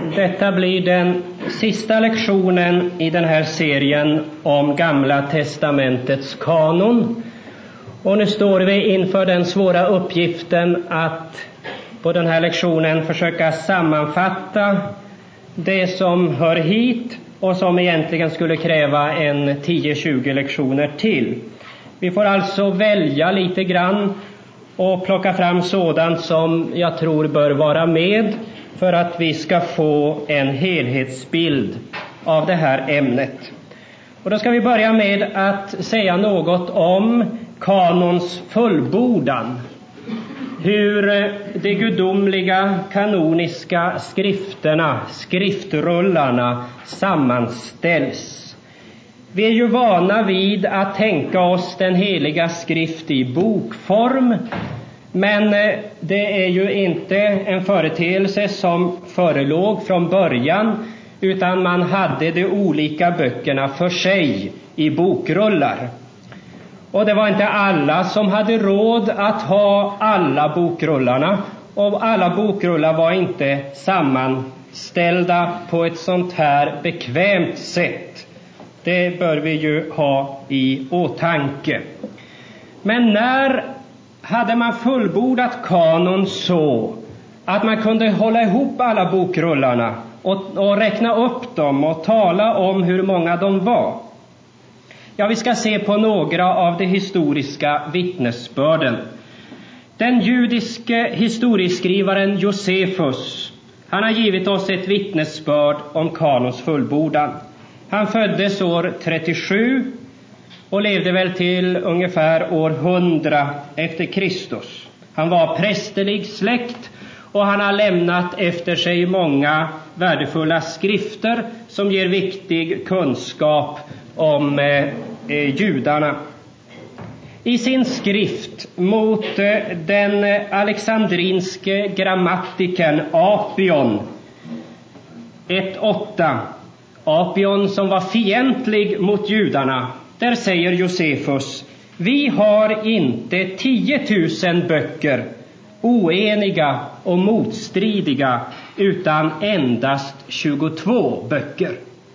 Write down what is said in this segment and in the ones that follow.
Detta blir den sista lektionen i den här serien om Gamla testamentets kanon. Och nu står vi inför den svåra uppgiften att på den här lektionen försöka sammanfatta det som hör hit och som egentligen skulle kräva en 10-20 lektioner till. Vi får alltså välja lite grann och plocka fram sådant som jag tror bör vara med för att vi ska få en helhetsbild av det här ämnet. Och då ska vi börja med att säga något om kanons fullbordan. Hur de gudomliga kanoniska skrifterna, skriftrullarna, sammanställs. Vi är ju vana vid att tänka oss den heliga skrift i bokform, men det är ju inte en företeelse som förelåg från början, utan man hade de olika böckerna för sig i bokrullar. Och det var inte alla som hade råd att ha alla bokrullarna, och alla bokrullar var inte sammanställda på ett sånt här bekvämt sätt. Det bör vi ju ha i åtanke. Men när hade man fullbordat kanon så att man kunde hålla ihop alla bokrullarna och räkna upp dem och tala om hur många de var? Ja, vi ska se på några av de historiska vittnesbörden. Den judiske historieskrivaren Josefus, han har givit oss ett vittnesbörd om kanons fullbordan. Han föddes år 37 och levde väl till ungefär år 100 efter Kristus. Han var prästerlig släkt och han har lämnat efter sig många värdefulla skrifter som ger viktig kunskap om judarna. I sin skrift mot den alexandrinske grammatikern Apion 1:8, Apion som var fientlig mot judarna, där säger Josefus: vi har inte 10 000 böcker, oeniga och motstridiga, utan endast 22 böcker.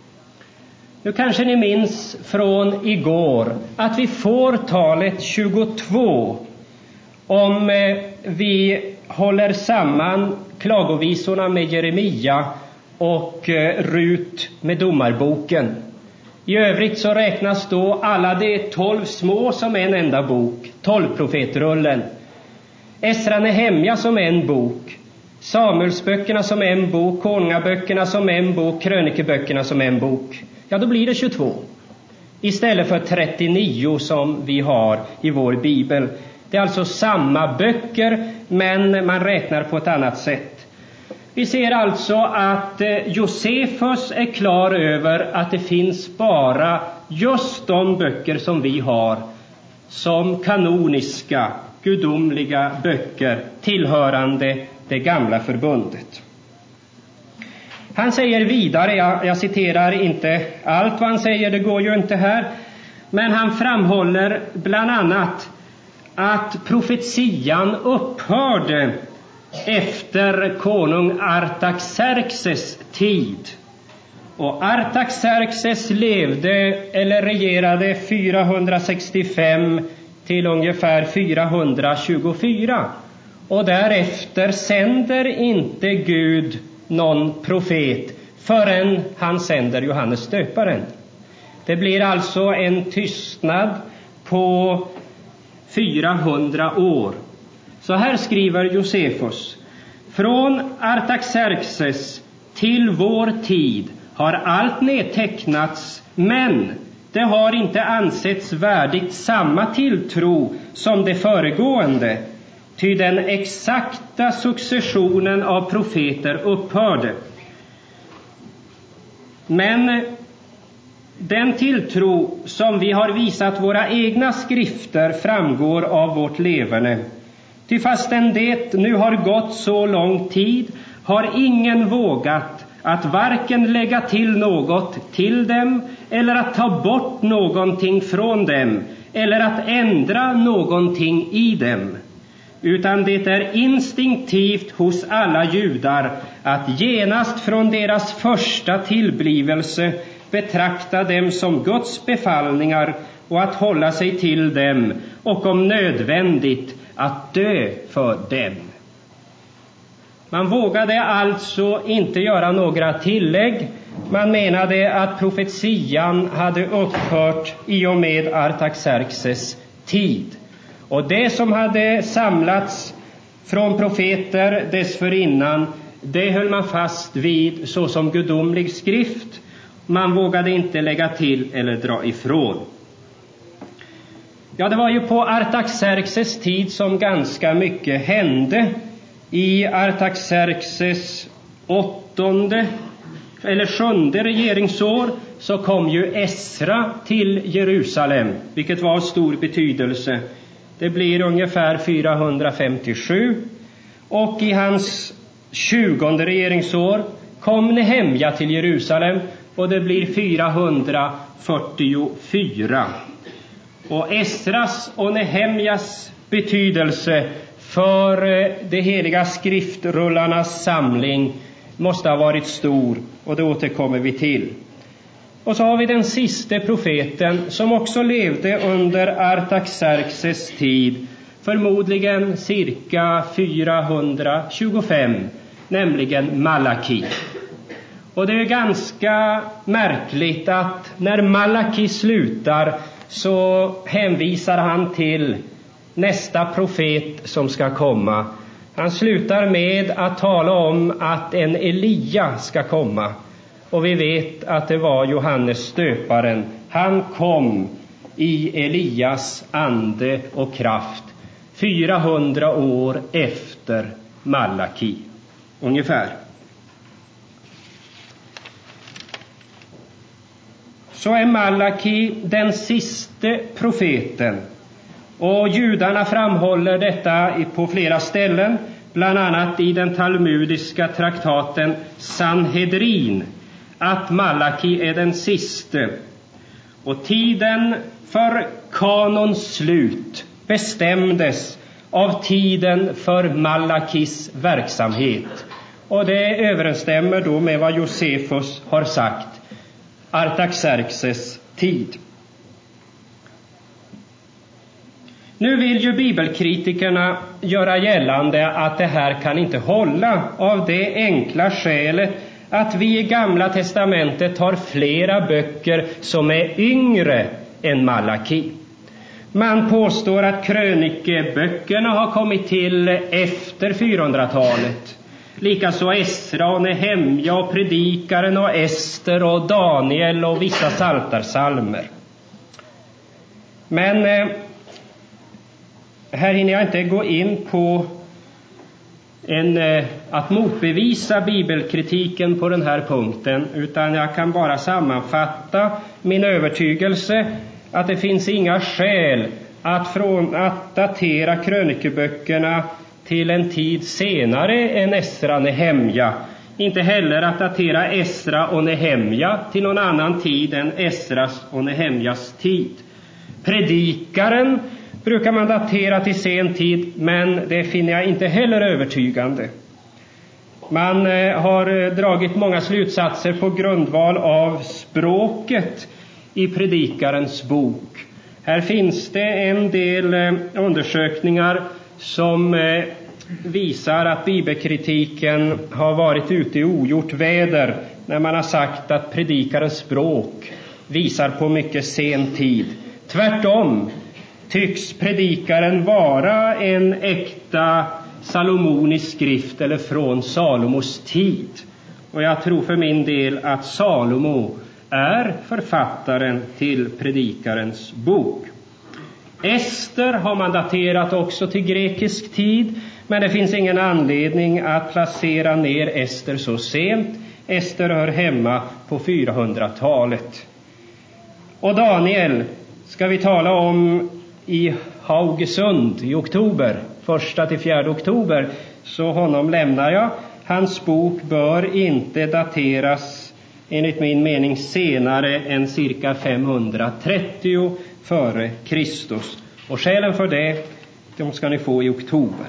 Nu kanske ni minns från igår att vi får talet 22 om vi håller samman klagovisorna med Jeremia och Rut med domarboken. I övrigt så räknas då alla de 12 små som en enda bok, 12-profetrullen. Esra Nehemja som en bok, Samuelsböckerna som en bok, Konungaböckerna som en bok, Krönikeböckerna som en bok. Ja, då blir det 22 istället för 39 som vi har i vår bibel. Det är alltså samma böcker, men man räknar på ett annat sätt. Vi ser alltså att Josefus är klar över att det finns bara just de böcker som vi har som kanoniska, gudomliga böcker tillhörande det gamla förbundet. Han säger vidare, jag citerar inte allt vad han säger, det går ju inte här, men han framhåller bland annat att profetian upphörde efter konung Artaxerxes tid. Och Artaxerxes levde eller regerade 465 till ungefär 424. Och därefter sänder inte Gud någon profet förrän han sänder Johannes döparen. Det blir alltså en tystnad på 400 år. Så här skriver Josefus: från Artaxerxes till vår tid har allt nedtecknats, men det har inte ansetts värdigt samma tilltro som det föregående, ty den exakta successionen av profeter upphörde. Men den tilltro som vi har visat våra egna skrifter framgår av vårt leverne. Ty fastän det nu har gått så lång tid har ingen vågat att varken lägga till något till dem eller att ta bort någonting från dem eller att ändra någonting i dem. utan det är instinktivt hos alla judar att genast från deras första tillblivelse betrakta dem som Guds befallningar och att hålla sig till dem och om nödvändigt att dö för dem. Man vågade alltså inte göra några tillägg. Man menade att profetian hade upphört i och med Artaxerxes tid. Och det som hade samlats från profeter dessförinnan, det höll man fast vid såsom gudomlig skrift. Man vågade inte lägga till eller dra ifrån. Ja, det var ju på Artaxerxes tid som ganska mycket hände. I Artaxerxes 8:e eller 7:e regeringsår så kom ju Esra till Jerusalem, vilket var av stor betydelse. Det blir ungefär 457. Och i hans 20:e regeringsår kom Nehemja till Jerusalem, och det blir 444. Och Esras och Nehemjas betydelse för de heliga skriftrullarnas samling måste ha varit stor, och det återkommer vi till. Och så har vi den sista profeten som också levde under Artaxerxes tid, förmodligen cirka 425, nämligen Malaki. Och det är ganska märkligt att när Malaki slutar så hänvisar han till nästa profet som ska komma. Han slutar med att tala om att en Elia ska komma. Och vi vet att det var Johannes stöparen. Han kom i Elias ande och kraft 400 år efter Malaki ungefär. Så är Malaki den siste profeten. Och judarna framhåller detta på flera ställen, bland annat i den talmudiska traktaten Sanhedrin, att Malaki är den siste. Och tiden för kanons slut bestämdes av tiden för Malakis verksamhet. Och det överensstämmer då med vad Josefus har sagt, Artaxerxes tid. Nu vill ju bibelkritikerna göra gällande att det här kan inte hålla, av det enkla skälet att vi i Gamla testamentet har flera böcker som är yngre än Malaki. Man påstår att krönikeböckerna har kommit till efter 400-talet. Likaså Esra och Nehemja och Predikaren och Ester och Daniel och vissa psaltarpsalmer. Men här hinner jag inte gå in på att motbevisa bibelkritiken på den här punkten, utan jag kan bara sammanfatta min övertygelse att det finns inga skäl att datera krönikeböckerna till en tid senare än Esra och Nehemja. Inte heller att datera Esra och Nehemja till någon annan tid än Esras och Nehemjas tid. Predikaren brukar man datera till sen tid, men det finner jag inte heller övertygande. Man har dragit många slutsatser på grundval av språket i Predikarens bok. Här finns det en del undersökningar som visar att bibelkritiken har varit ute i ogjort väder när man har sagt att Predikarens språk visar på mycket sen tid. Tvärtom tycks Predikaren vara en äkta salomonisk skrift, eller från Salomos tid. Och jag tror för min del att Salomo är författaren till Predikarens bok. Ester har man daterat också till grekisk tid, men det finns ingen anledning att placera ner Ester så sent. Ester hör hemma på 400-talet. Och Daniel ska vi tala om i Haugesund i oktober, 1-4 oktober, så honom lämnar jag. Hans bok bör inte dateras enligt min mening senare än cirka 530 före Kristus. Och skälen för det De ska ni få i oktober.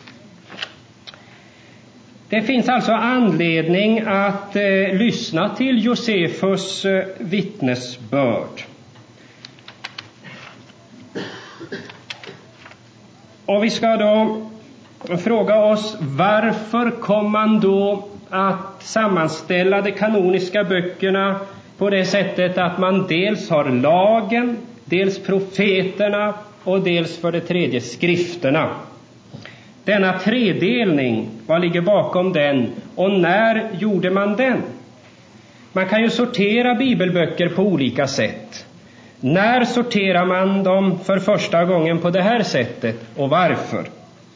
Det finns alltså anledning att lyssna till Josefus vittnesbörd. Och vi ska då fråga oss, varför kom man då att sammanställa de kanoniska böckerna på det sättet att man dels har lagen, dels profeterna och dels för det tredje skrifterna? Denna tredelning, vad ligger bakom den och när gjorde man den? Man kan ju sortera bibelböcker på olika sätt. När sorterar man dem för första gången på det här sättet och varför?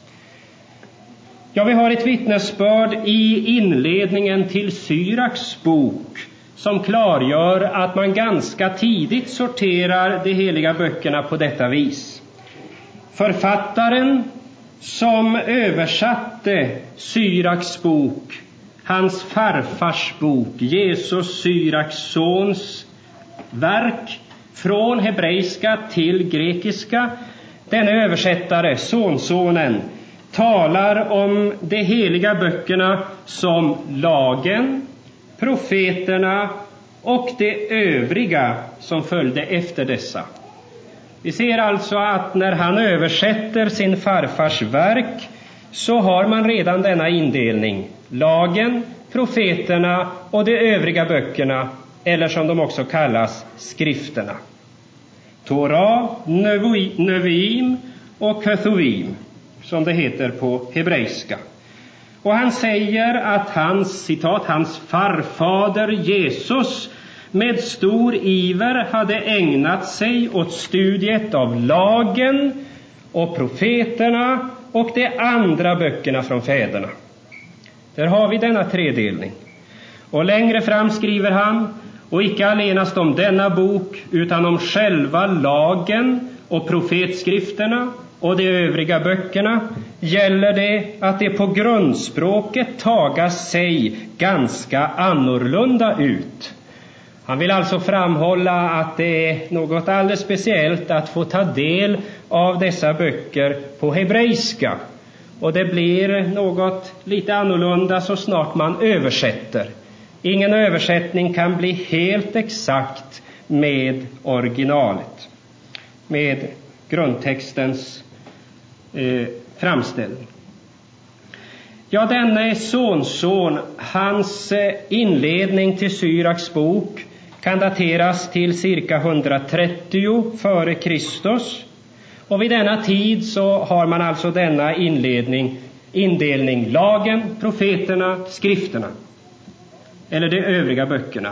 Ja, vi har ett vittnesbörd i inledningen till Syraks bok som klargör att man ganska tidigt sorterar de heliga böckerna på detta vis. Författaren som översatte Syraks bok, hans farfars bok, Jesus Syraks sons verk, från hebreiska till grekiska, denne översättare, sonsonen, talar om de heliga böckerna som lagen, profeterna och det övriga som följde efter dessa. Vi ser alltså att när han översätter sin farfars verk så har man redan denna indelning: lagen, profeterna och de övriga böckerna, eller som de också kallas, skrifterna. Torah, Neviim och Ketuvim, som det heter på hebreiska. Och han säger att hans farfader Jesus med stor iver hade ägnat sig åt studiet av lagen och profeterna och de andra böckerna från fäderna. Där har vi denna tredelning. Och längre fram skriver han: och icke allenast om denna bok, utan om själva lagen och profetskrifterna och de övriga böckerna gäller det att det på grundspråket taga sig ganska annorlunda ut. Han vill alltså framhålla att det är något alldeles speciellt att få ta del av dessa böcker på hebreiska. Och det blir något lite annorlunda så snart man översätter. Ingen översättning kan bli helt exakt med originalet, med grundtextens framställning. Ja, denne sonson, hans inledning till Syraks bok kan dateras till cirka 130 före Kristus. Och vid denna tid så har man alltså denna indelning: lagen, profeterna, skrifterna, eller de övriga böckerna.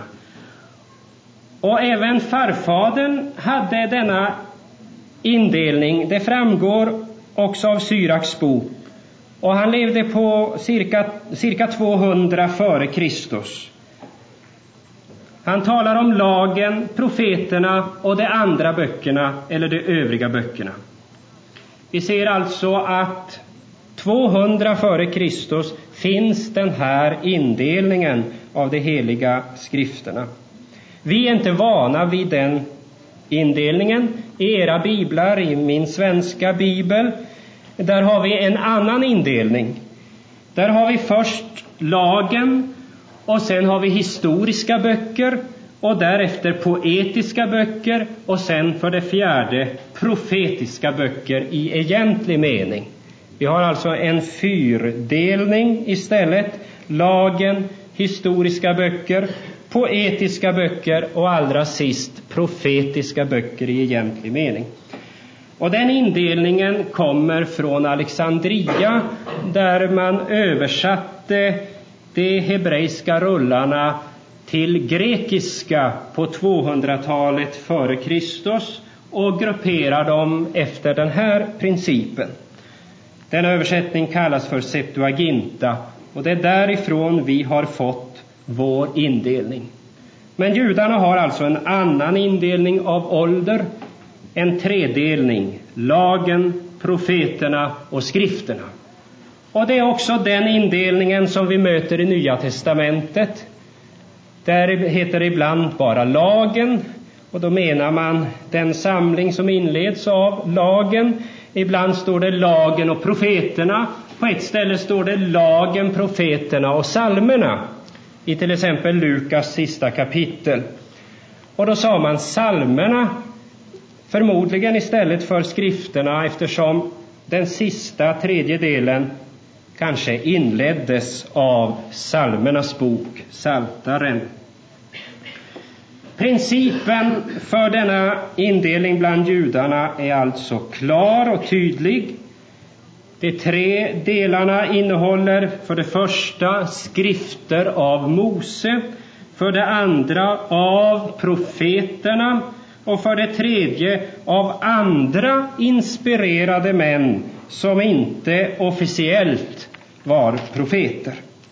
Och även farfadern hade denna indelning. Det framgår också av Syraks bok. Och han levde på cirka 200 före Kristus. Han talar om lagen, profeterna och de andra böckerna, eller de övriga böckerna. Vi ser alltså att 200 före Kristus finns den här indelningen av de heliga skrifterna. Vi är inte vana vid den indelningen. I era biblar, i min svenska bibel, där har vi en annan indelning. Där har vi först lagen, och sen har vi historiska böcker, och därefter poetiska böcker, och sen för det fjärde profetiska böcker i egentlig mening. Vi har alltså en fyrdelning istället: lagen, historiska böcker, poetiska böcker och allra sist profetiska böcker i egentlig mening. Och den indelningen kommer från Alexandria, där man översatte de hebreiska rullarna till grekiska på 200-talet före Kristus och grupperar dem efter den här principen. Den översättning kallas för Septuaginta, och det är därifrån vi har fått vår indelning. Men judarna har alltså en annan indelning av ålder, en tredelning: lagen, profeterna och skrifterna. Och det är också den indelningen som vi möter i Nya testamentet. Där heter det ibland bara lagen, och då menar man den samling som inleds av lagen. Ibland står det lagen och profeterna. På ett ställe står det lagen, profeterna och psalmerna. I till exempel Lukas sista kapitel. Och då sa man psalmerna, förmodligen istället för skrifterna, eftersom den sista tredjedelen kanske inleddes av psalmernas bok, Psaltaren. Principen för denna indelning bland judarna är alltså klar och tydlig. De 3 delarna innehåller för det första skrifter av Mose, för det andra av profeterna och för det tredje av andra inspirerade män som inte officiellt var profeter.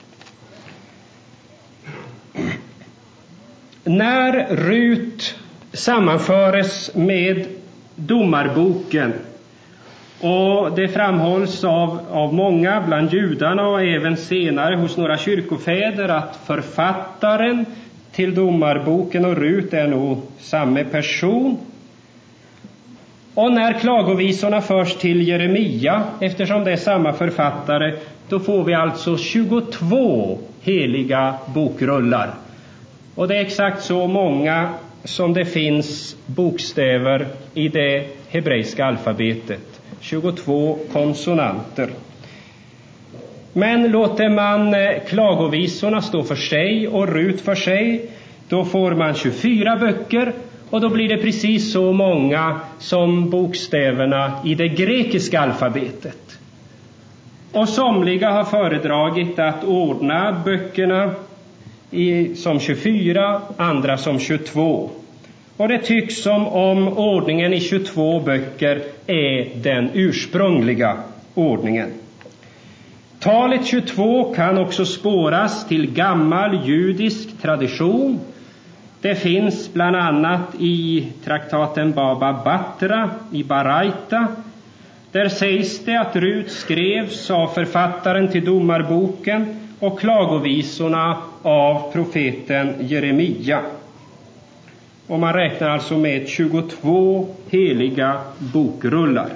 När Rut sammanföres med domarboken, och det framhålls av många bland judarna och även senare hos några kyrkofäder att författaren till domarboken och Rut är nog samma person. Och när klagovisorna förs till Jeremia, eftersom det är samma författare, då får vi alltså 22 heliga bokrullar. Och det är exakt så många som det finns bokstäver i det hebreiska alfabetet. 22 konsonanter. Men låter man klagovisorna stå för sig och Rut för sig, då får man 24 böcker, och då blir det precis så många som bokstäverna i det grekiska alfabetet. Och somliga har föredragit att ordna böckerna som 24, andra som 22. Och det tycks som om ordningen i 22 böcker är den ursprungliga ordningen. Talet 22 kan också spåras till gammal judisk tradition. Det finns bland annat i traktaten Baba Batra i Baraita. Där sägs det att Rut skrevs av författaren till domarboken och klagovisorna av profeten Jeremia. Och man räknar alltså med 22 heliga bokrullar.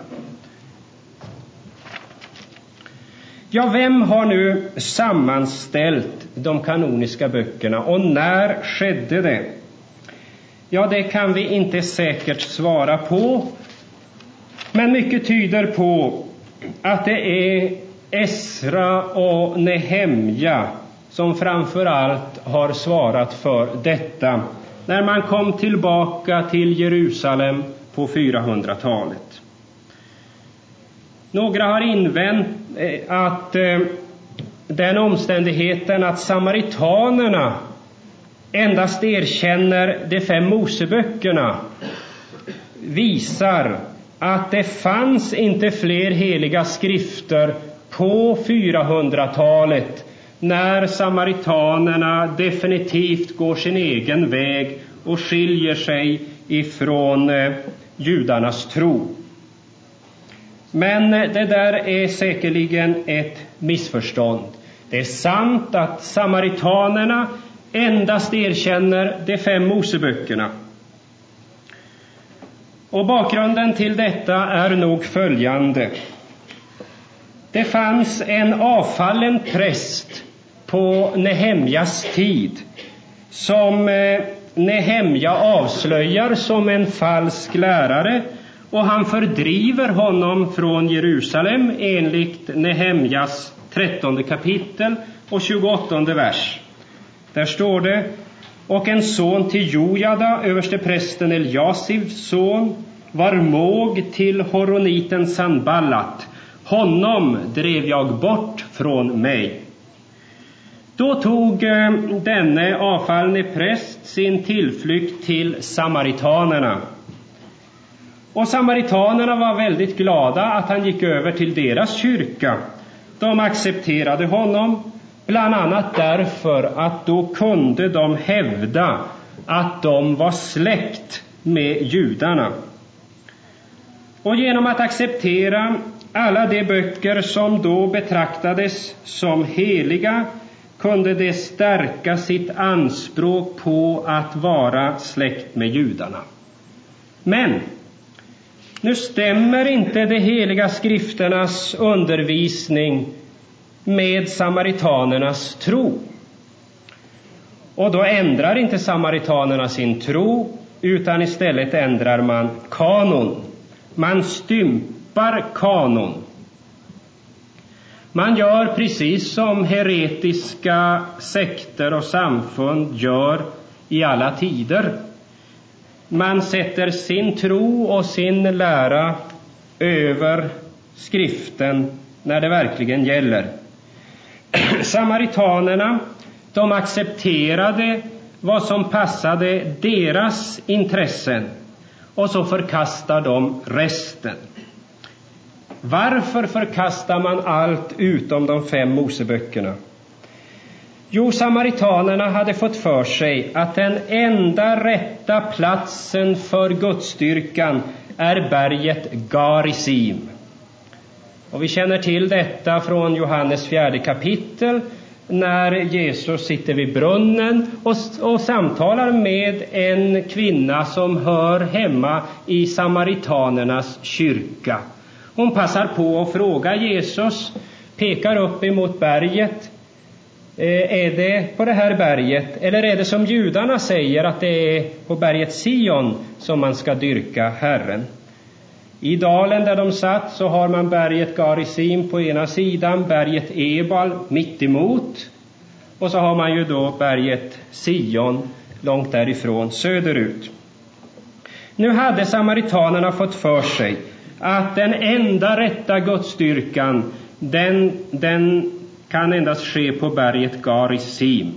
Ja, vem har nu sammanställt de kanoniska böckerna och när skedde det? Ja, det kan vi inte säkert svara på. Men mycket tyder på att det är Esra och Nehemja som framför allt har svarat för detta när man kom tillbaka till Jerusalem på 400-talet. Några har invänt att den omständigheten att samaritanerna endast erkänner de 5 Moseböckerna visar att det fanns inte fler heliga skrifter på 400-talet när samaritanerna definitivt går sin egen väg och skiljer sig ifrån judarnas tro. Men det där är säkerligen ett missförstånd. Det är sant att samaritanerna endast erkänner de 5 Moseböckerna. Och bakgrunden till detta är nog följande. Det fanns en avfallen präst på Nehemjas tid som Nehemja avslöjar som en falsk lärare, och han fördriver honom från Jerusalem enligt Nehemjas 13 kapitel och 28 vers. Där står det: och en son till Jojada, översteprästen Eljasivs son, var måg till horoniten Sanballat. Honom drev jag bort från mig. Då tog denne avfallne präst sin tillflykt till samaritanerna. Och samaritanerna var väldigt glada att han gick över till deras kyrka. De accepterade honom, bland annat därför att då kunde de hävda att de var släkt med judarna. Och genom att acceptera alla de böcker som då betraktades som heliga kunde de stärka sitt anspråk på att vara släkt med judarna. Men Nu stämmer inte de heliga skrifternas undervisning med samaritanernas tro. Och då ändrar inte samaritanerna sin tro, utan istället ändrar man kanon. Man stympar kanon. Man gör precis som heretiska sekter och samfund gör i alla tider. Man sätter sin tro och sin lära över skriften när det verkligen gäller. Samaritanerna, de accepterade vad som passade deras intressen och så förkastar de resten. Varför förkastar man allt utom de 5 Moseböckerna? Jo, samaritanerna hade fått för sig att den enda rätta platsen för gudsdyrkan är berget Garizim. Och vi känner till detta från Johannes 4:e kapitel, när Jesus sitter vid brunnen och samtalar med en kvinna som hör hemma i samaritanernas kyrka. Hon passar på att fråga Jesus, pekar upp emot berget. Är det på det här berget, eller är det som judarna säger att det är på berget Sion som man ska dyrka Herren? I dalen där de satt så har man berget Garizim på ena sidan, berget Ebal mitt emot, och så har man ju då berget Sion långt därifrån söderut. Nu hade samaritanerna fått för sig att den enda rätta gudsdyrkan, den kan endast ske på berget Garizim.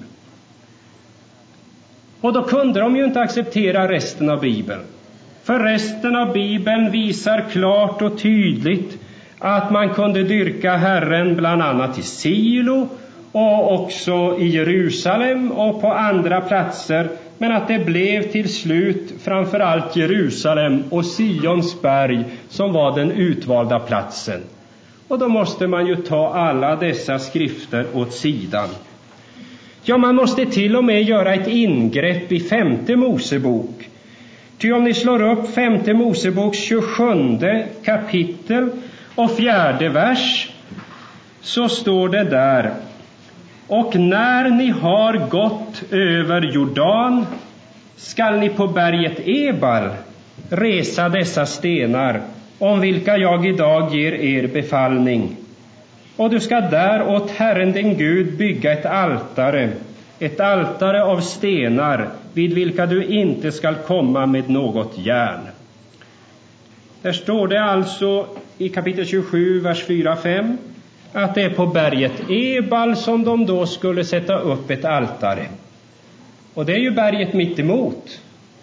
Och då kunde de ju inte acceptera resten av Bibeln. För resten av Bibeln visar klart och tydligt att man kunde dyrka Herren bland annat i Silo och också i Jerusalem och på andra platser, men att det blev till slut framförallt Jerusalem och Sions berg som var den utvalda platsen. Och då måste man ju ta alla dessa skrifter åt sidan. Ja, man måste till och med göra ett ingrepp i 5:e Mosebok. Ty om ni slår upp 5:e Moseboks 27:e kapitel och 4:e vers, så står det där: och när ni har gått över Jordan skall ni på berget Ebal resa dessa stenar, om vilka jag idag ger er befallning. Och du ska där åt Herren din Gud bygga ett altare av stenar, vid vilka du inte skall komma med något järn. Där står det alltså i kapitel 27, vers 4-5, att det är på berget Ebal som de då skulle sätta upp ett altare. Och det är ju berget mitt emot.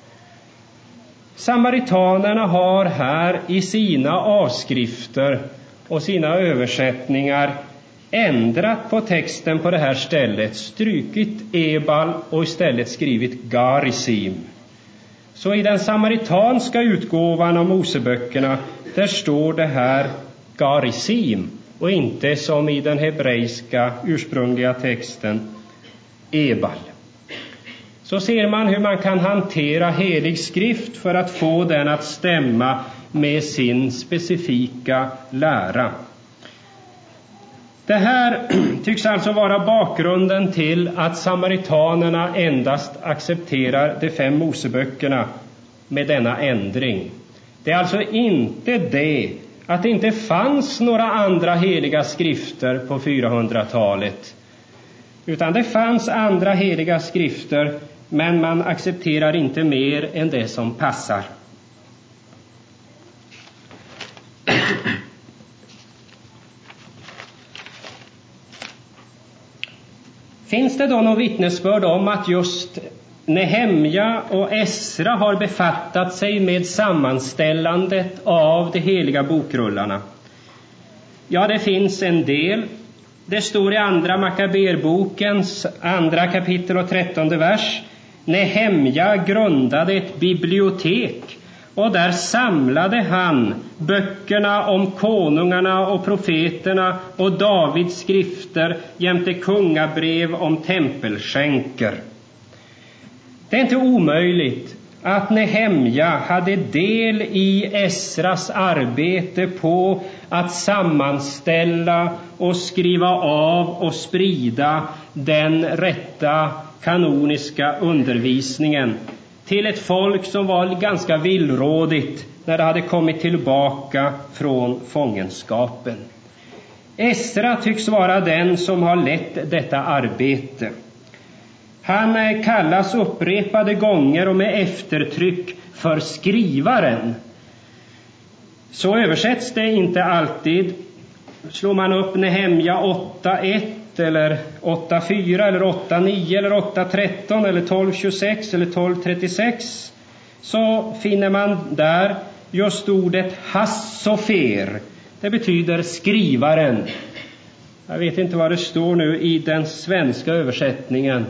Samaritanerna har här i sina avskrifter och sina översättningar ändrat på texten på det här stället, strukit Ebal och istället skrivit Garizim. Så i den samaritanska utgåvan av Moseböckerna, där står det här Garizim och inte som i den hebreiska ursprungliga texten Ebal. Så ser man hur man kan hantera helig skrift för att få den att stämma med sin specifika lära. Det här tycks alltså vara bakgrunden till att samaritanerna endast accepterar de 5 Moseböckerna med denna ändring. Det är alltså inte det att det inte fanns några andra heliga skrifter på 400-talet, utan det fanns andra heliga skrifter, men man accepterar inte mer än det som passar. Finns det då något vittnesbörd om att just Nehemja och Esra har befattat sig med sammanställandet av de heliga bokrullarna? Ja, det finns en del. Det står i andra Makaberbokens 2 kapitel och 13:e vers: Nehemja grundade ett bibliotek, och där samlade han böckerna om konungarna och profeterna och Davids skrifter jämte kungabrev om tempelskänker. Det är inte omöjligt att Nehemja hade del i Esras arbete på att sammanställa och skriva av och sprida den rätta kanoniska undervisningen till ett folk som var ganska villrådigt när det hade kommit tillbaka från fångenskapen. Esra tycks vara den som har lett detta arbete. Han kallas upprepade gånger och med eftertryck för skrivaren. Så översätts det inte alltid. Slår man upp Nehemja 8.1 eller 8.4 eller 8.9 eller 8.13 eller 12.26 eller 12.36 så finner man där just ordet hassofer. Det betyder skrivaren. Jag vet inte vad det står nu i den svenska översättningen.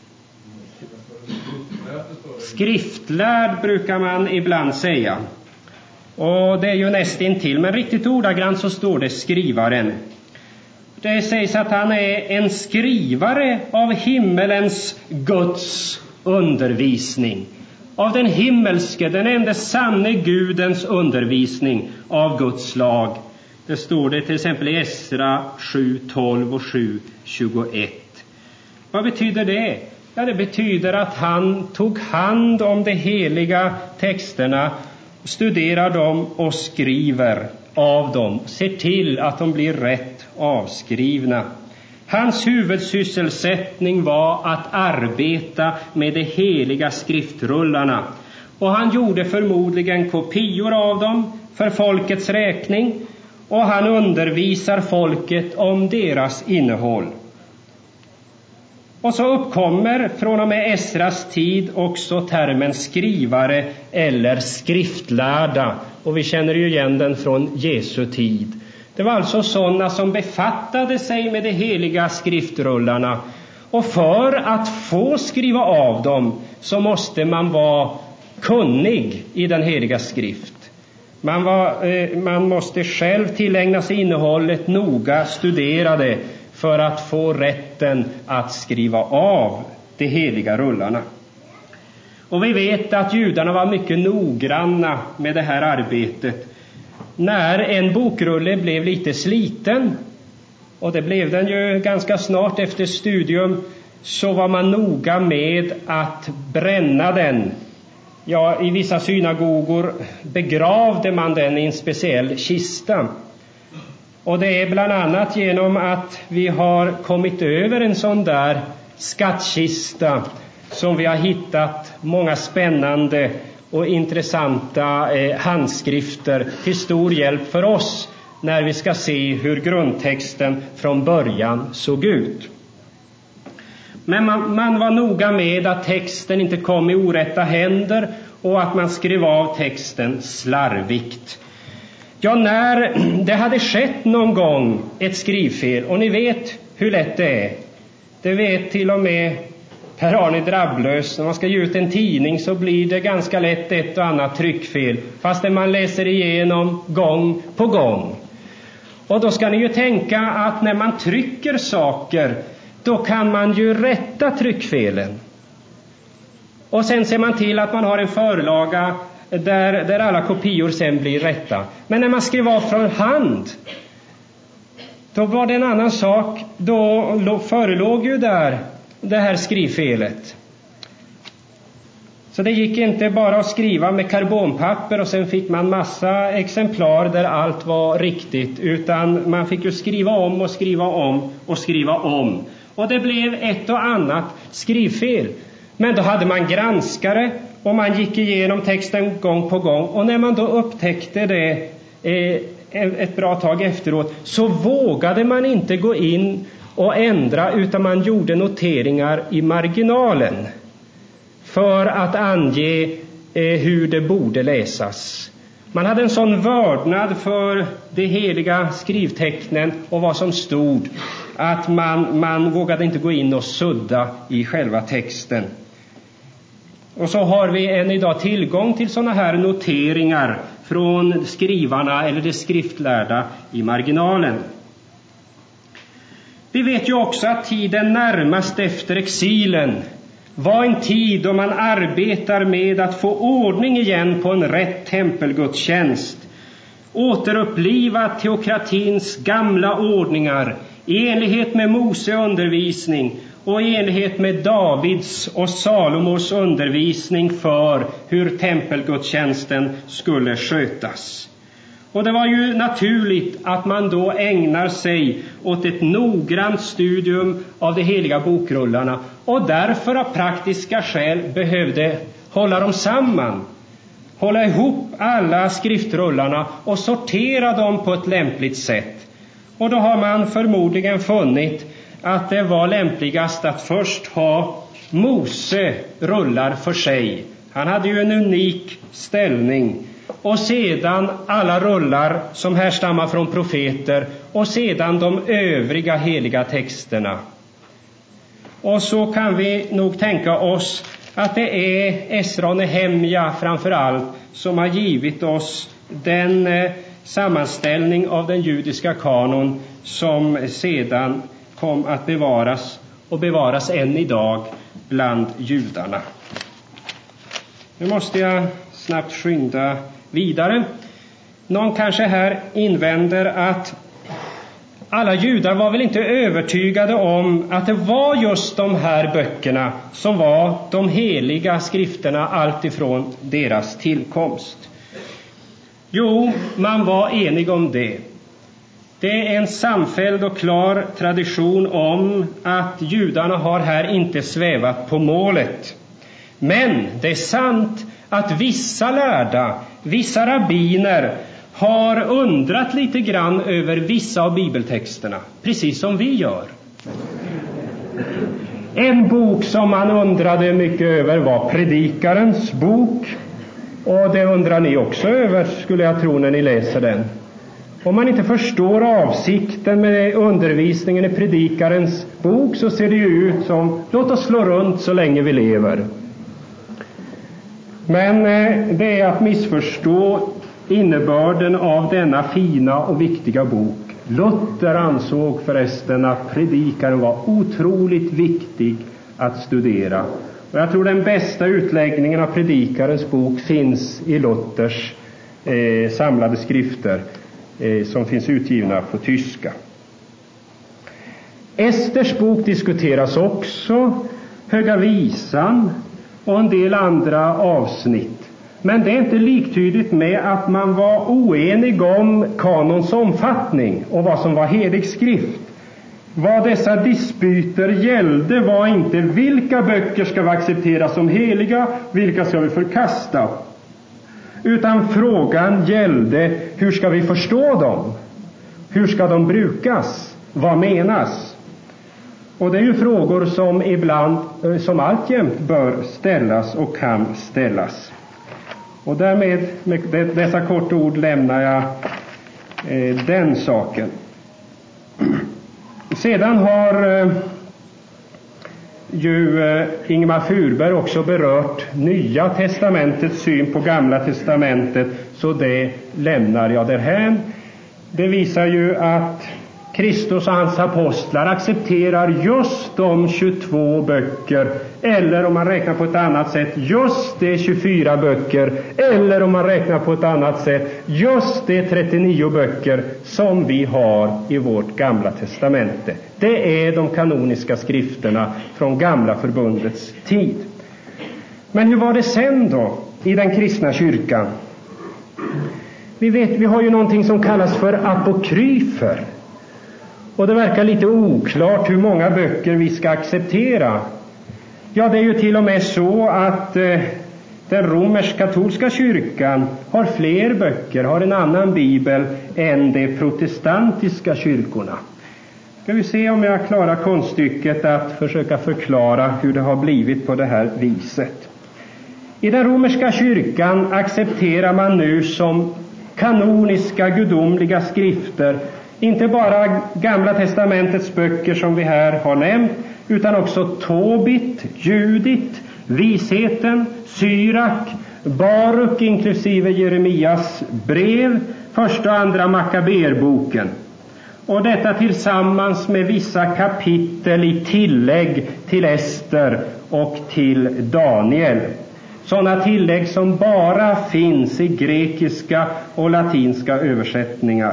Skriftlärd brukar man ibland säga. Och det är ju nästintill, men riktigt ordagrant så står det skrivaren. Det sägs att han är en skrivare av himmelens Guds undervisning. Av den himmelske, den enda sanne Gudens undervisning av Guds lag. Det står det till exempel i Esra 7.12 och 7.21. Vad betyder det? Ja, det betyder att han tog hand om de heliga texterna, studerar dem och skriver av dem. Ser till att de blir rätt avskrivna. Hans huvudsysselsättning var att arbeta med de heliga skriftrullarna. Och han gjorde förmodligen kopior av dem för folkets räkning. Och han undervisar folket om deras innehåll. Och så uppkommer från och med Esras tid också termen skrivare eller skriftlärda. Och vi känner ju igen den från Jesu tid. Det var alltså sådana som befattade sig med de heliga skriftrullarna. Och för att få skriva av dem så måste man vara kunnig i den heliga skrift. Man måste själv tillägna sig innehållet, noga studera det för att få rätten att skriva av de heliga rullarna. Och vi vet att judarna var mycket noggranna med det här arbetet. När en bokrulle blev lite sliten, och det blev den ju ganska snart efter studium, så var man noga med att bränna den. Ja, i vissa synagogor begravde man den i en speciell kista. Och det är bland annat genom att vi har kommit över en sån där skattkista som vi har hittat många spännande och intressanta handskrifter till stor hjälp för oss när vi ska se hur grundtexten från början såg ut. Men man var noga med att texten inte kom i orätta händer och att man skrev av texten slarvigt. Ja, när det hade skett någon gång ett skrivfel, och ni vet hur lätt det är. Det vet till och med Per-Arne Drabblös. När man ska ge ut en tidning så blir det ganska lätt ett och annat tryckfel, fast man läser igenom gång på gång. Och då ska ni ju tänka att när man trycker saker, då kan man ju rätta tryckfelen. Och sen ser man till att man har en förlaga där alla kopior sen blir rätta. Men när man skrev av från hand, då var det en annan sak. Då förelåg ju där det här skrivfelet. Så det gick inte bara att skriva med karbonpapper och sen fick man massa exemplar där allt var riktigt, utan man fick ju skriva om och skriva om och skriva om. Och det blev ett och annat skrivfel. Men då hade man granskare och man gick igenom texten gång på gång. Och när man då upptäckte det ett bra tag efteråt, så vågade man inte gå in och ändra, utan man gjorde noteringar i marginalen för att ange hur det borde läsas. Man hade en sån vördnad för de heliga skrivtecknen och vad som stod, att man vågade inte gå in och sudda i själva texten. Och så har vi än idag tillgång till såna här noteringar från skrivarna eller de skriftlärda i marginalen. Vi vet ju också att tiden närmast efter exilen, var en tid då man arbetar med att få ordning igen på en rätt tempelgudstjänst, återuppliva teokratins gamla ordningar i enlighet med Mose undervisning och i enlighet med Davids och Salomos undervisning för hur tempelgudstjänsten skulle skötas. Och det var ju naturligt att man då ägnar sig åt ett noggrant studium av de heliga bokrullarna och därför av praktiska skäl behövde hålla dem samman, hålla ihop alla skriftrullarna och sortera dem på ett lämpligt sätt. Och då har man förmodligen funnit att det var lämpligast att först ha Mose rullar för sig. Han hade ju en unik ställning. Och sedan alla rullar som härstammar från profeter och sedan de övriga heliga texterna. Och så kan vi nog tänka oss att det är Esra och Nehemja framför allt som har givit oss den sammanställning av den judiska kanon som sedan kom att bevaras och bevaras än idag bland judarna. Nu måste jag snabbt skynda vidare. Någon kanske här invänder att alla judar var väl inte övertygade om att det var just de här böckerna som var de heliga skrifterna alltifrån deras tillkomst. Jo, man var enig om det. Det är en samfälld och klar tradition om att judarna har här inte svävat på målet. Men det är sant att vissa lärda, vissa rabbiner har undrat lite grann över vissa av bibeltexterna, precis som vi gör. En bok som man undrade mycket över var Predikarens bok, och det undrar ni också över, skulle jag tro, när ni läser den. Om man inte förstår avsikten med undervisningen i Predikarens bok så ser det ju ut som låt oss slå runt så länge vi lever. Men det är att missförstå innebörden av denna fina och viktiga bok. Luther ansåg förresten att Predikaren var otroligt viktig att studera. Och jag tror den bästa utläggningen av Predikarens bok finns i Luthers samlade skrifter som finns utgivna på tyska. Esters bok diskuteras också, Höga visan och en del andra avsnitt. Men det är inte liktydigt med att man var oenig om kanons omfattning och vad som var helig skrift. Vad dessa dispyter gällde var inte vilka böcker ska vi acceptera som heliga, vilka ska vi förkasta. Utan frågan gällde hur ska vi förstå dem? Hur ska de brukas? Vad menas? Och det är ju frågor som ibland, som alltjämt bör ställas och kan ställas. Och därmed, med dessa korta ord, lämnar jag den saken. Sedan har Ingemar Furberg också berört Nya testamentets syn på Gamla testamentet, så det lämnar jag därhän. Det visar ju att Kristus och hans apostlar accepterar just de 22 böcker, eller om man räknar på ett annat sätt, just de 24 böcker, eller om man räknar på ett annat sätt, just de 39 böcker som vi har i vårt Gamla testamente. Det är de kanoniska skrifterna från Gamla förbundets tid. Men hur var det sen då i den kristna kyrkan? Vi har ju någonting som kallas för apokryfer. Och det verkar lite oklart hur många böcker vi ska acceptera. Ja, det är ju till och med så att den romersk-katolska kyrkan har fler böcker, har en annan bibel än de protestantiska kyrkorna. Ska vi se om jag klarar konststycket att försöka förklara hur det har blivit på det här viset. I den romerska kyrkan accepterar man nu som kanoniska gudomliga skrifter inte bara Gamla testamentets böcker som vi här har nämnt, utan också Tobit, Judit, Visheten, Syrak, Baruk inklusive Jeremias brev, första och andra Makaberboken. Och detta tillsammans med vissa kapitel i tillägg till Ester och till Daniel. Sådana tillägg som bara finns i grekiska och latinska översättningar.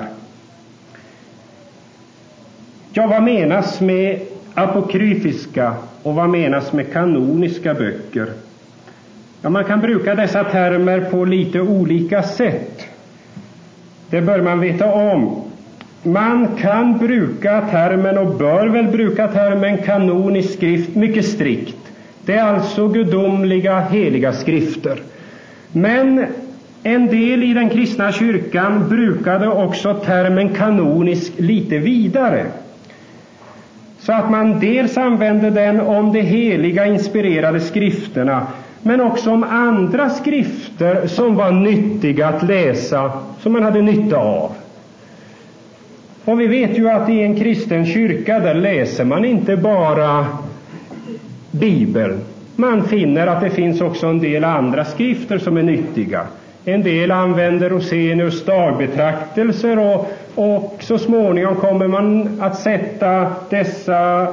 Ja, vad menas med apokryfiska och vad menas med kanoniska böcker? Ja, man kan bruka dessa termer på lite olika sätt. Det bör man veta om. Man kan bruka termen och bör väl bruka termen kanonisk skrift mycket strikt. Det är alltså gudomliga, heliga skrifter. Men en del i den kristna kyrkan brukade också termen kanonisk lite vidare. Så att man dels använde den om de heliga inspirerade skrifterna, men också om andra skrifter som var nyttiga att läsa, som man hade nytta av. Och vi vet ju att i en kristen kyrka där läser man inte bara Bibeln. Man finner att det finns också en del andra skrifter som är nyttiga. En del använder Rosenius dagbetraktelser och så småningom kommer man att sätta dessa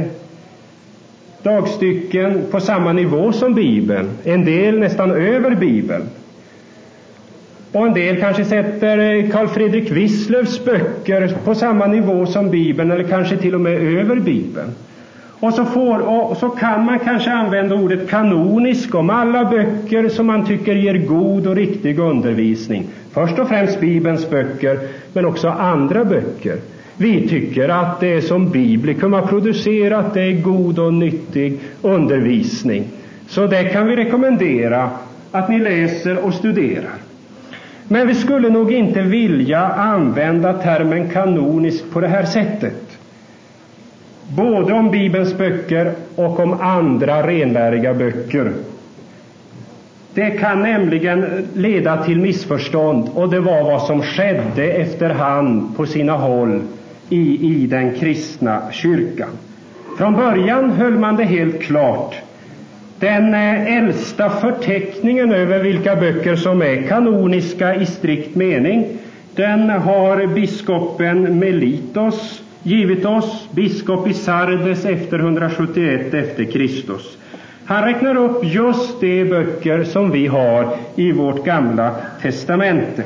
dagstycken på samma nivå som Bibeln. En del nästan över Bibeln. Och en del kanske sätter Carl Fredrik Wisslöfs böcker på samma nivå som Bibeln eller kanske till och med över Bibeln. Och så kan man kanske använda ordet kanonisk om alla böcker som man tycker ger god och riktig undervisning. Först och främst Bibelns böcker, men också andra böcker. Vi tycker att det som Biblikum har producerat, det är god och nyttig undervisning. Så det kan vi rekommendera att ni läser och studerar. Men vi skulle nog inte vilja använda termen kanonisk på det här sättet. Både om Bibelns böcker och om andra renläriga böcker. Det kan nämligen leda till missförstånd, och det var vad som skedde efterhand på sina håll i den kristna kyrkan. Från början höll man det helt klart. Den äldsta förteckningen över vilka böcker som är kanoniska i strikt mening, den har biskopen Melitos givit oss, biskop i Sardes efter 171 efter Kristus. Han räknar upp just de böcker som vi har i vårt gamla testamente.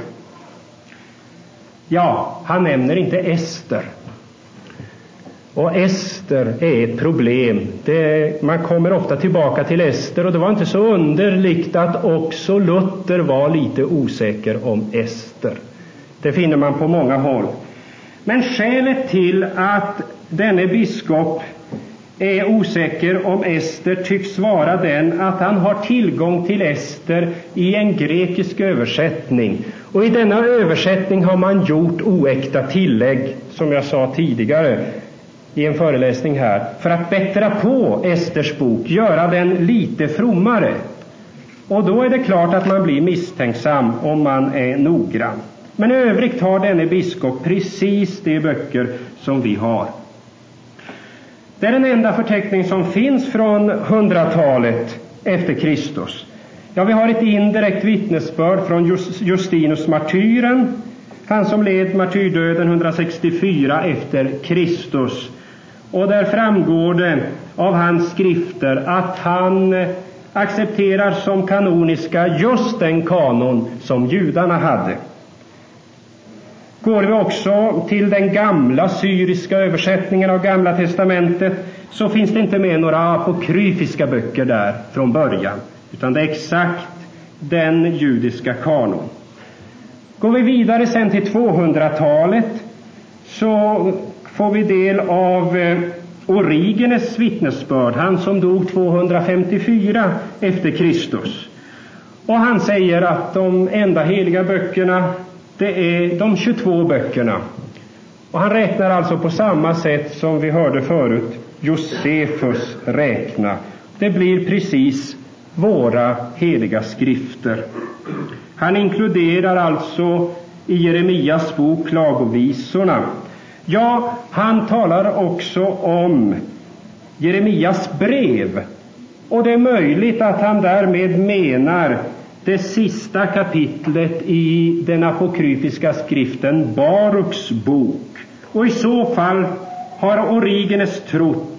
Ja, han nämner inte Ester. Och Ester är ett problem. Man kommer ofta tillbaka till Ester, och det var inte så underligt att också Luther var lite osäker om Ester. Det finner man på många håll. Men skälet till att denne biskop är osäker om Ester tycks vara den att han har tillgång till Ester i en grekisk översättning. Och i denna översättning har man gjort oäkta tillägg, som jag sa tidigare i en föreläsning här, för att bättra på Esters bok, göra den lite frommare. Och då är det klart att man blir misstänksam om man är noggrann. Men i övrigt har denne biskop precis de böcker som vi har. Det är den enda förteckning som finns från 100-talet efter Kristus. Ja, vi har ett indirekt vittnesbörd från Justinus martyren, han som led martyrdöden 164 efter Kristus. Och där framgår det av hans skrifter att han accepterar som kanoniska just den kanon som judarna hade. Går vi också till den gamla syriska översättningen av Gamla testamentet, så finns det inte med några apokryfiska böcker där från början, utan det är exakt den judiska kanon. Går vi vidare sen till 200-talet, så får vi del av Origenes vittnesbörd, han som dog 254 efter Kristus. Och han säger att de enda heliga böckerna, det är de 22 böckerna. Och han räknar alltså på samma sätt som vi hörde förut Josefus räkna. Det blir precis våra heliga skrifter. Han inkluderar alltså i Jeremias bok klagovisorna. Ja, han talar också om Jeremias brev. Och det är möjligt att han därmed menar det sista kapitlet i den apokryfiska skriften Baruks bok. Och i så fall har Origenes trott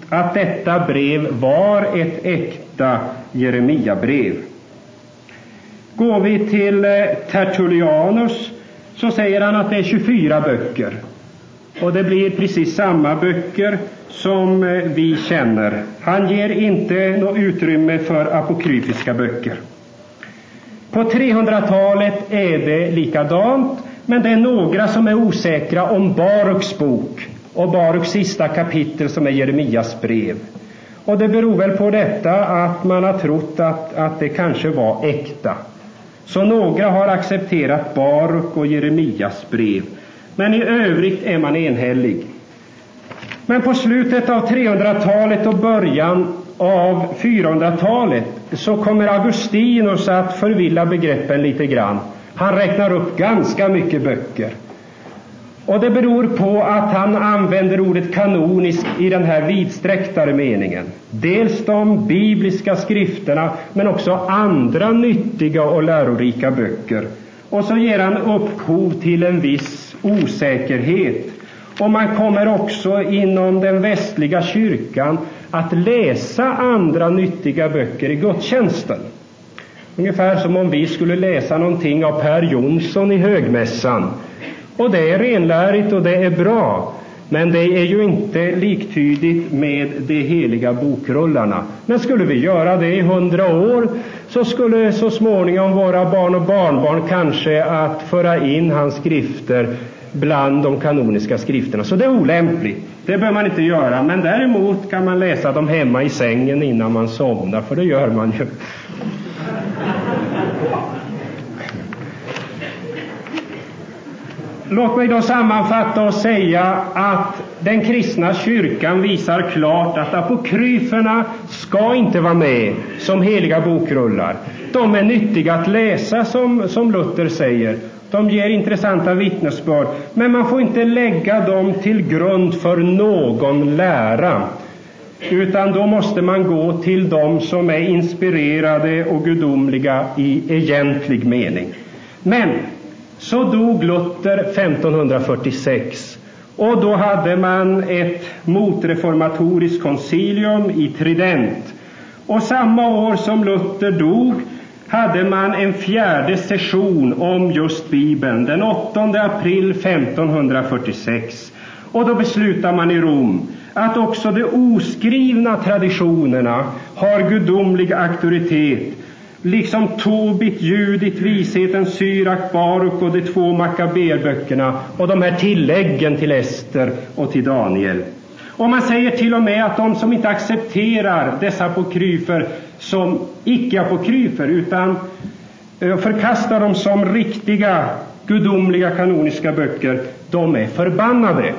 att detta brev var ett äkta Jeremia-brev. Går vi till Tertullianus så säger han att det är 24 böcker. Och det blir precis samma böcker som vi känner. Han ger inte något utrymme för apokryfiska böcker. På 300-talet är det likadant, men det är några som är osäkra om Baruks bok och Baruks sista kapitel som är Jeremias brev. Och det beror väl på detta att man har trott att det kanske var äkta. Så några har accepterat Baruk och Jeremias brev. Men i övrigt är man enhällig. Men på slutet av 300-talet och början av 400-talet så kommer Augustinus att förvilla begreppen lite grann. Han räknar upp ganska mycket böcker. Och det beror på att han använder ordet kanonisk i den här vidsträcktare meningen. Dels de bibliska skrifterna men också andra nyttiga och lärorika böcker. Och så ger han upphov till en viss osäkerhet. Och man kommer också inom den västliga kyrkan att läsa andra nyttiga böcker i gudstjänsten. Ungefär som om vi skulle läsa någonting av Per Jonsson i högmässan. Och det är renlärigt och det är bra. Men det är ju inte liktydigt med de heliga bokrullarna. Men skulle vi göra det i 100 år så skulle så småningom våra barn och barnbarn kanske att föra in hans skrifter bland de kanoniska skrifterna. Så det är olämpligt. Det bör man inte göra. Men däremot kan man läsa dem hemma i sängen innan man somnar. För det gör man ju. Låt mig då sammanfatta och säga att den kristna kyrkan visar klart att apokryferna ska inte vara med som heliga bokrullar. De är nyttiga att läsa som Luther säger. De ger intressanta vittnesbörd. Men man får inte lägga dem till grund för någon lära. Utan då måste man gå till dem som är inspirerade och gudomliga i egentlig mening. Men så dog Luther 1546 och då hade man ett motreformatoriskt koncilium i Trident. Och samma år som Luther dog hade man en 4:e session om just Bibeln den 8 april 1546. Och då beslutar man i Rom att också de oskrivna traditionerna har gudomlig auktoritet. Liksom Tobit, Judit, Visheten, Syrak, Baruk och de 2 Makaberböckerna och de här tilläggen till Ester och till Daniel. Och man säger till och med att de som inte accepterar dessa apokryfer som icke-apokryfer utan förkastar dem som riktiga gudomliga kanoniska böcker, de är förbannade.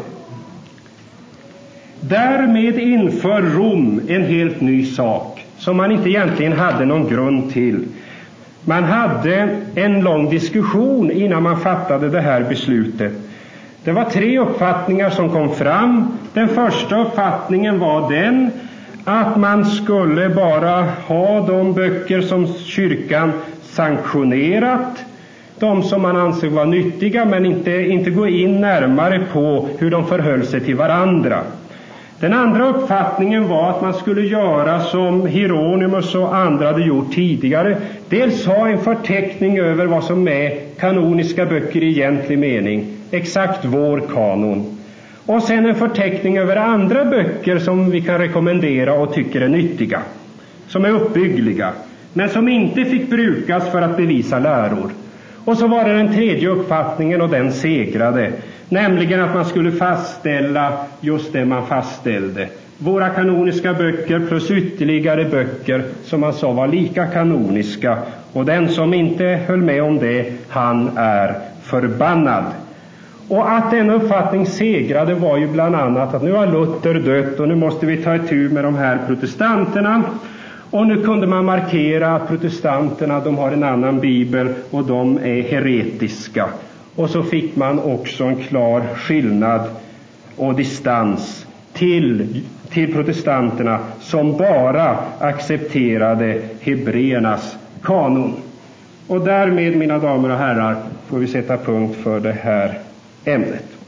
Därmed inför Rom en helt ny sak som man inte egentligen hade någon grund till. Man hade en lång diskussion innan man fattade det här beslutet. Det var 3 uppfattningar som kom fram. Den första uppfattningen var den att man skulle bara ha de böcker som kyrkan sanktionerat, de som man ansåg var nyttiga, men inte gå in närmare på hur de förhöll sig till varandra. Den andra uppfattningen var att man skulle göra som Hieronymus och andra hade gjort tidigare. Dels ha en förteckning över vad som är kanoniska böcker i egentlig mening. Exakt vår kanon. Och sen en förteckning över andra böcker som vi kan rekommendera och tycker är nyttiga. Som är uppbyggliga. Men som inte fick brukas för att bevisa läror. Och så var det den tredje uppfattningen och den segrade. Nämligen att man skulle fastställa just det man fastställde. Våra kanoniska böcker plus ytterligare böcker som man sa var lika kanoniska. Och den som inte höll med om det, han är förbannad. Och att den uppfattning segrade var ju bland annat att nu har Luther dött och nu måste vi ta itu med de här protestanterna. Och nu kunde man markera att protestanterna, de har en annan bibel och de är heretiska. Och så fick man också en klar skillnad och distans till protestanterna som bara accepterade hebreernas kanon. Och därmed, mina damer och herrar, får vi sätta punkt för det här ämnet.